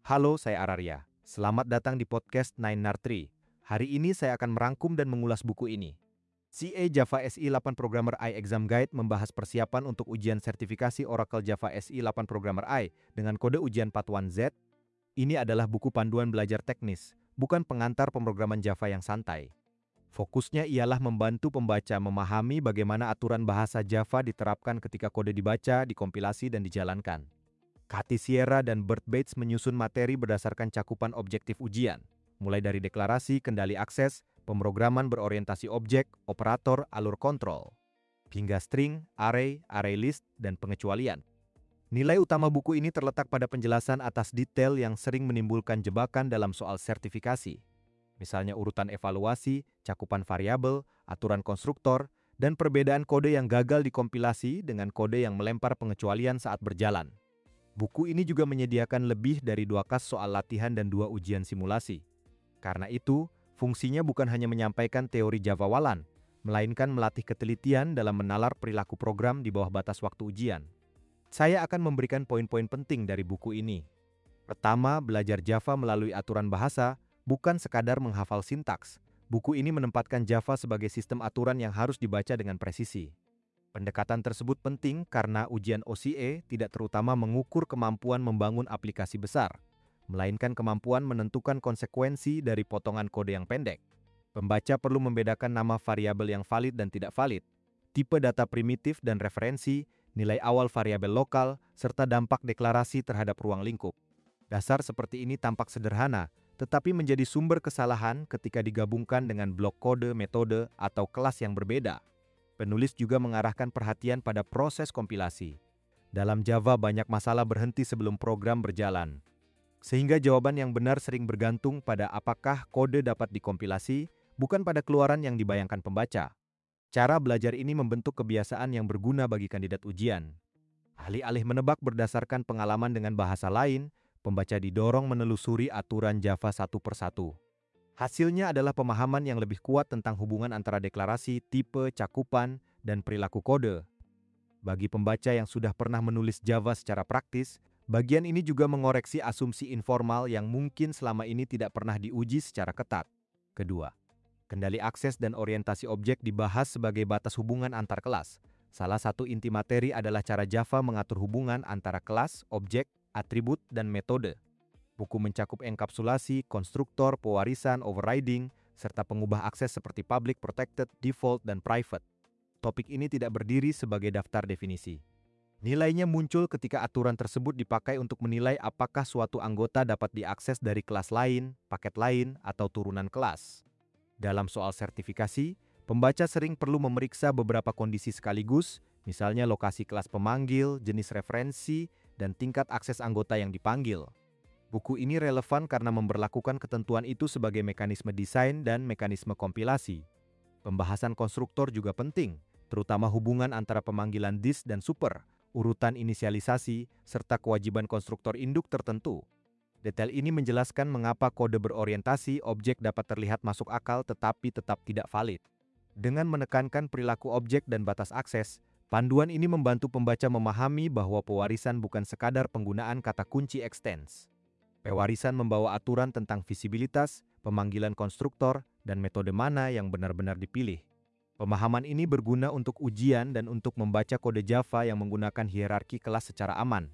Halo, saya Araria. Selamat datang di podcast Nine Nar 3. Hari ini saya akan merangkum dan mengulas buku ini. CA Java SE 8 Programmer I Exam Guide membahas persiapan untuk ujian sertifikasi Oracle Java SE 8 Programmer I dengan kode ujian Part 1Z. Ini adalah buku panduan belajar teknis, bukan pengantar pemrograman Java yang santai. Fokusnya ialah membantu pembaca memahami bagaimana aturan bahasa Java diterapkan ketika kode dibaca, dikompilasi, dan dijalankan. Cathy Sierra dan Bert Bates menyusun materi berdasarkan cakupan objektif ujian, mulai dari deklarasi, kendali akses, pemrograman berorientasi objek, operator, alur kontrol, hingga string, array, array list, dan pengecualian. Nilai utama buku ini terletak pada penjelasan atas detail yang sering menimbulkan jebakan dalam soal sertifikasi. Misalnya urutan evaluasi, cakupan variabel, aturan konstruktor, dan perbedaan kode yang gagal dikompilasi dengan kode yang melempar pengecualian saat berjalan. Buku ini juga menyediakan lebih dari 2 kas soal latihan dan 2 ujian simulasi. Karena itu, fungsinya bukan hanya menyampaikan teori Java Walan, melainkan melatih ketelitian dalam menalar perilaku program di bawah batas waktu ujian. Saya akan memberikan poin-poin penting dari buku ini. Pertama, belajar Java melalui aturan bahasa, bukan sekadar menghafal sintaks. Buku ini menempatkan Java sebagai sistem aturan yang harus dibaca dengan presisi. Pendekatan tersebut penting karena ujian OCA tidak terutama mengukur kemampuan membangun aplikasi besar, melainkan kemampuan menentukan konsekuensi dari potongan kode yang pendek. Pembaca perlu membedakan nama variabel yang valid dan tidak valid, tipe data primitif dan referensi, nilai awal variabel lokal, serta dampak deklarasi terhadap ruang lingkup. Dasar seperti ini tampak sederhana, tetapi menjadi sumber kesalahan ketika digabungkan dengan blok kode, metode, atau kelas yang berbeda. Penulis juga mengarahkan perhatian pada proses kompilasi. Dalam Java banyak masalah berhenti sebelum program berjalan. Sehingga jawaban yang benar sering bergantung pada apakah kode dapat dikompilasi, bukan pada keluaran yang dibayangkan pembaca. Cara belajar ini membentuk kebiasaan yang berguna bagi kandidat ujian. Alih-alih menebak berdasarkan pengalaman dengan bahasa lain, pembaca didorong menelusuri aturan Java satu persatu. Hasilnya adalah pemahaman yang lebih kuat tentang hubungan antara deklarasi, tipe, cakupan, dan perilaku kode. Bagi pembaca yang sudah pernah menulis Java secara praktis, bagian ini juga mengoreksi asumsi informal yang mungkin selama ini tidak pernah diuji secara ketat. Kedua, kendali akses dan orientasi objek dibahas sebagai batas hubungan antar kelas. Salah satu inti materi adalah cara Java mengatur hubungan antara kelas, objek, atribut, dan metode. Buku mencakup enkapsulasi, konstruktor, pewarisan, overriding, serta pengubah akses seperti public, protected, default, dan private. Topik ini tidak berdiri sebagai daftar definisi. Nilainya muncul ketika aturan tersebut dipakai untuk menilai apakah suatu anggota dapat diakses dari kelas lain, paket lain, atau turunan kelas. Dalam soal sertifikasi, pembaca sering perlu memeriksa beberapa kondisi sekaligus, misalnya lokasi kelas pemanggil, jenis referensi, dan tingkat akses anggota yang dipanggil. Buku ini relevan karena memberlakukan ketentuan itu sebagai mekanisme desain dan mekanisme kompilasi. Pembahasan konstruktor juga penting, terutama hubungan antara pemanggilan dis dan super, urutan inisialisasi, serta kewajiban konstruktor induk tertentu. Detail ini menjelaskan mengapa kode berorientasi objek dapat terlihat masuk akal tetapi tetap tidak valid. Dengan menekankan perilaku objek dan batas akses, panduan ini membantu pembaca memahami bahwa pewarisan bukan sekadar penggunaan kata kunci extends. Pewarisan membawa aturan tentang visibilitas, pemanggilan konstruktor, dan metode mana yang benar-benar dipilih. Pemahaman ini berguna untuk ujian dan untuk membaca kode Java yang menggunakan hierarki kelas secara aman.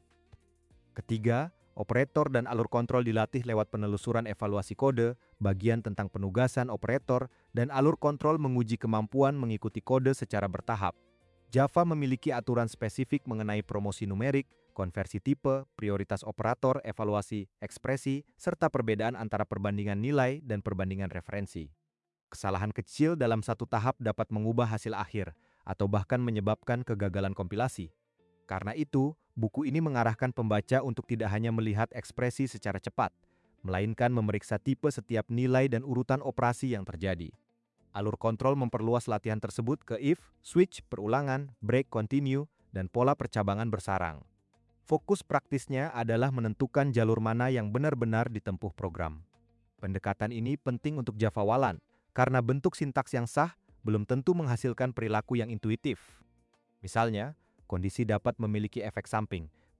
Ketiga, operator dan alur kontrol dilatih lewat penelusuran evaluasi kode, bagian tentang penugasan operator, dan alur kontrol menguji kemampuan mengikuti kode secara bertahap. Java memiliki aturan spesifik mengenai promosi numerik, konversi tipe, prioritas operator, evaluasi, ekspresi, serta perbedaan antara perbandingan nilai dan perbandingan referensi. Kesalahan kecil dalam satu tahap dapat mengubah hasil akhir, atau bahkan menyebabkan kegagalan kompilasi. Karena itu, buku ini mengarahkan pembaca untuk tidak hanya melihat ekspresi secara cepat, melainkan memeriksa tipe setiap nilai dan urutan operasi yang terjadi. Alur kontrol memperluas latihan tersebut ke if, switch, perulangan, break, continue, dan pola percabangan bersarang. Fokus praktisnya adalah menentukan jalur mana yang benar-benar ditempuh program. Pendekatan ini penting untuk Java Walan, karena bentuk sintaks yang sah belum tentu menghasilkan perilaku yang intuitif. Misalnya, kondisi dapat memiliki efek samping,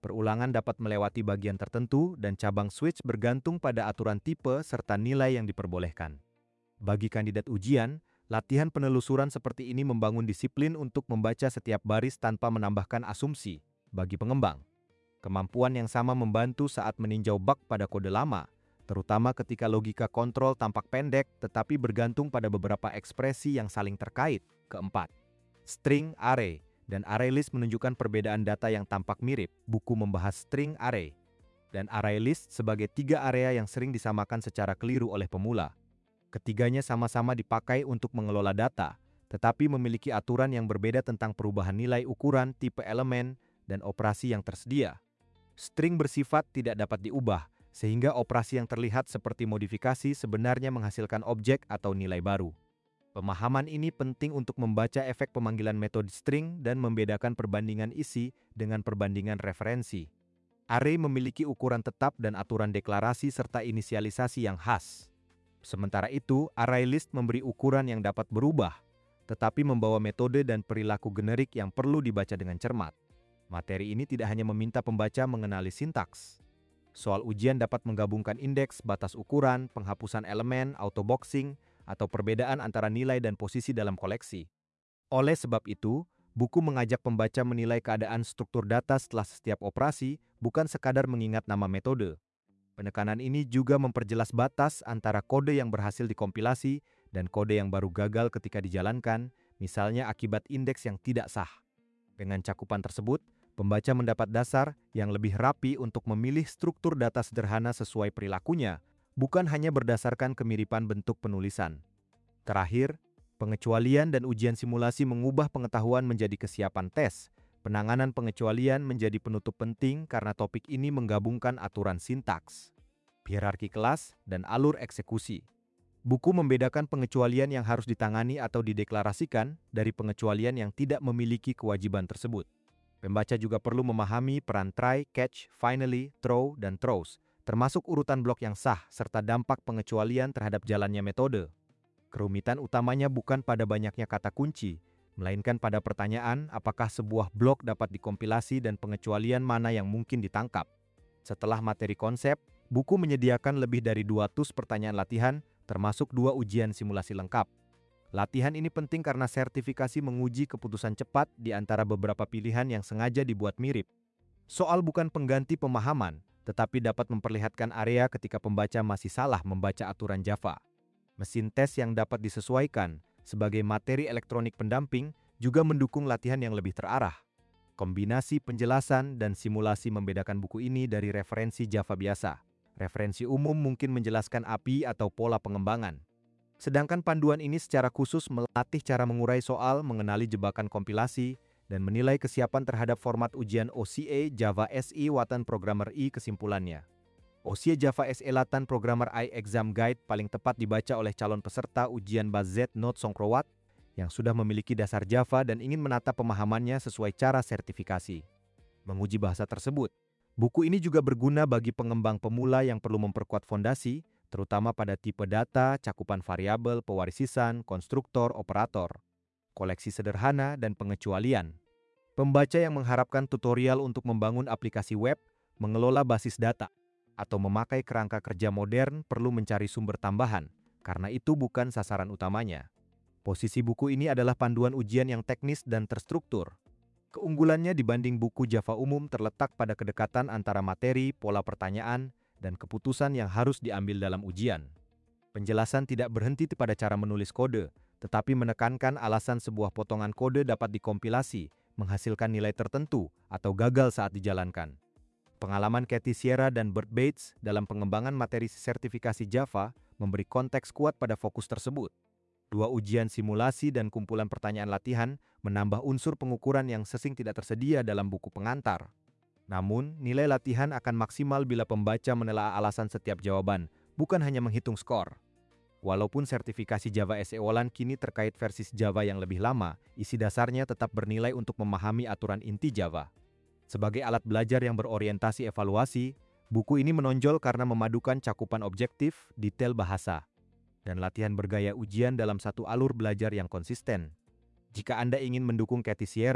Perulangan dapat melewati bagian tertentu dan cabang switch bergantung pada aturan tipe serta nilai yang diperbolehkan. Bagi kandidat ujian, latihan penelusuran seperti ini membangun disiplin untuk membaca setiap baris tanpa menambahkan asumsi. Bagi pengembang, kemampuan yang sama membantu saat meninjau bug pada kode lama, terutama ketika logika kontrol tampak pendek tetapi bergantung pada beberapa ekspresi yang saling terkait. Keempat, string array dan array list menunjukkan perbedaan data yang tampak mirip. Buku membahas string array dan array list sebagai tiga area yang sering disamakan secara keliru oleh pemula. Ketiganya sama-sama dipakai untuk mengelola data, tetapi memiliki aturan yang berbeda tentang perubahan nilai ukuran, tipe elemen, dan operasi yang tersedia. String bersifat tidak dapat diubah, sehingga operasi yang terlihat seperti modifikasi sebenarnya menghasilkan objek atau nilai baru. Pemahaman ini penting untuk membaca efek pemanggilan metode string dan membedakan perbandingan isi dengan perbandingan referensi. Array memiliki ukuran tetap dan aturan deklarasi serta inisialisasi yang khas. Sementara itu, array list memberi ukuran yang dapat berubah, tetapi membawa metode dan perilaku generik yang perlu dibaca dengan cermat. Materi ini tidak hanya meminta pembaca mengenali sintaks. Soal ujian dapat menggabungkan indeks, batas ukuran, penghapusan elemen, autoboxing, atau perbedaan antara nilai dan posisi dalam koleksi. Oleh sebab itu, buku mengajak pembaca menilai keadaan struktur data setelah setiap operasi, bukan sekadar mengingat nama metode. Penekanan ini juga memperjelas batas antara kode yang berhasil dikompilasi dan kode yang baru gagal ketika dijalankan, misalnya akibat indeks yang tidak sah. Dengan cakupan tersebut, pembaca mendapat dasar yang lebih rapi untuk memilih struktur data sederhana sesuai perilakunya, bukan hanya berdasarkan kemiripan bentuk penulisan. Terakhir, pengecualian dan ujian simulasi mengubah pengetahuan menjadi kesiapan tes. Penanganan pengecualian menjadi penutup penting karena topik ini menggabungkan aturan sintaks, hierarki kelas, dan alur eksekusi. Buku membedakan pengecualian yang harus ditangani atau dideklarasikan dari pengecualian yang tidak memiliki kewajiban tersebut. Pembaca juga perlu memahami peran try, catch, finally, throw, dan throws, termasuk urutan blok yang sah serta dampak pengecualian terhadap jalannya metode. Kerumitan utamanya bukan pada banyaknya kata kunci, melainkan pada pertanyaan apakah sebuah blok dapat dikompilasi dan pengecualian mana yang mungkin ditangkap. Setelah materi konsep, buku menyediakan lebih dari 200 pertanyaan latihan, termasuk 2 ujian simulasi lengkap. Latihan ini penting karena sertifikasi menguji keputusan cepat di antara beberapa pilihan yang sengaja dibuat mirip. Soal bukan pengganti pemahaman, tetapi dapat memperlihatkan area ketika pembaca masih salah membaca aturan Java. Mesin tes yang dapat disesuaikan sebagai materi elektronik pendamping juga mendukung latihan yang lebih terarah. Kombinasi penjelasan dan simulasi membedakan buku ini dari referensi Java biasa. Referensi umum mungkin menjelaskan API atau pola pengembangan. Sedangkan panduan ini secara khusus melatih cara mengurai soal, mengenali jebakan kompilasi, dan menilai kesiapan terhadap format ujian OCA Java SE Watan Programmer I. Kesimpulannya, OCA Java SE Latan Programmer I Exam Guide paling tepat dibaca oleh calon peserta ujian Bazet Not Songkrowat yang sudah memiliki dasar Java dan ingin menata pemahamannya sesuai cara sertifikasi. Menguji bahasa tersebut, buku ini juga berguna bagi pengembang pemula yang perlu memperkuat fondasi, terutama pada tipe data, cakupan variabel, pewarisisan, konstruktor, operator, koleksi sederhana, dan pengecualian. Pembaca yang mengharapkan tutorial untuk membangun aplikasi web, mengelola basis data, atau memakai kerangka kerja modern perlu mencari sumber tambahan, karena itu bukan sasaran utamanya. Posisi buku ini adalah panduan ujian yang teknis dan terstruktur. Keunggulannya dibanding buku Java umum terletak pada kedekatan antara materi, pola pertanyaan, dan keputusan yang harus diambil dalam ujian. Penjelasan tidak berhenti pada cara menulis kode, tetapi menekankan alasan sebuah potongan kode dapat dikompilasi, menghasilkan nilai tertentu, atau gagal saat dijalankan. Pengalaman Kathy Sierra dan Bert Bates dalam pengembangan materi sertifikasi Java memberi konteks kuat pada fokus tersebut. 2 ujian simulasi dan kumpulan pertanyaan latihan menambah unsur pengukuran yang sesing tidak tersedia dalam buku pengantar. Namun, nilai latihan akan maksimal bila pembaca menelaah alasan setiap jawaban, bukan hanya menghitung skor. Walaupun sertifikasi Java SE Wolan kini terkait versi Java yang lebih lama, isi dasarnya tetap bernilai untuk memahami aturan inti Java. Sebagai alat belajar yang berorientasi evaluasi, buku ini menonjol karena memadukan cakupan objektif, detail bahasa, dan latihan bergaya ujian dalam satu alur belajar yang konsisten. Jika Anda ingin mendukung Kathy Sierra,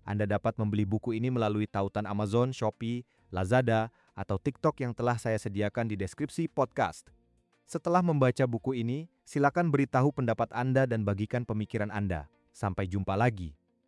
Anda dapat membeli buku ini melalui tautan Amazon, Shopee, Lazada, atau TikTok yang telah saya sediakan di deskripsi podcast. Setelah membaca buku ini, silakan beritahu pendapat Anda dan bagikan pemikiran Anda. Sampai jumpa lagi.